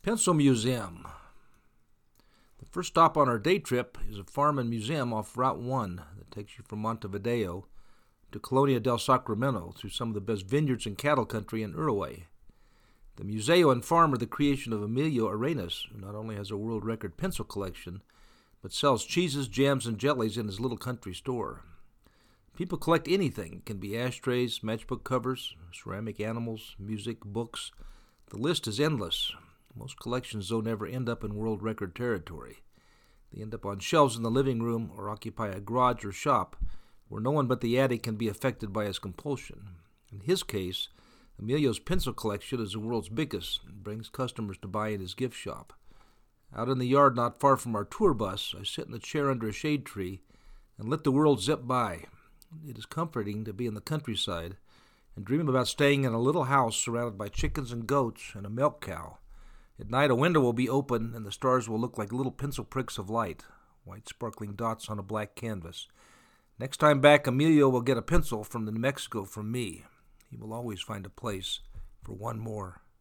Pencil Museum. The first stop on our day trip is a farm and museum off Route 1 that takes you from Montevideo to Colonia del Sacramento through some of the best vineyards and cattle country in Uruguay. The museo and farm are the creation of Emilio Arenas, who not only has a world record pencil collection, but sells cheeses, jams, and jellies in his little country store. People collect anything. It can be ashtrays, matchbook covers, ceramic animals, music, books. The list is endless. Most collections, though, never end up in world record territory. They end up on shelves in the living room or occupy a garage or shop where no one but the addict can be affected by his compulsion. In his case, Emilio's pencil collection is the world's biggest and brings customers to buy in his gift shop. Out in the yard not far from our tour bus, I sit in a chair under a shade tree and let the world zip by. It is comforting to be in the countryside and dream about staying in a little house surrounded by chickens and goats and a milk cow. At night, a window will be open, and the stars will look like little pencil pricks of light, white sparkling dots on a black canvas. Next time back, Emilio will get a pencil from New Mexico from me. He will always find a place for one more.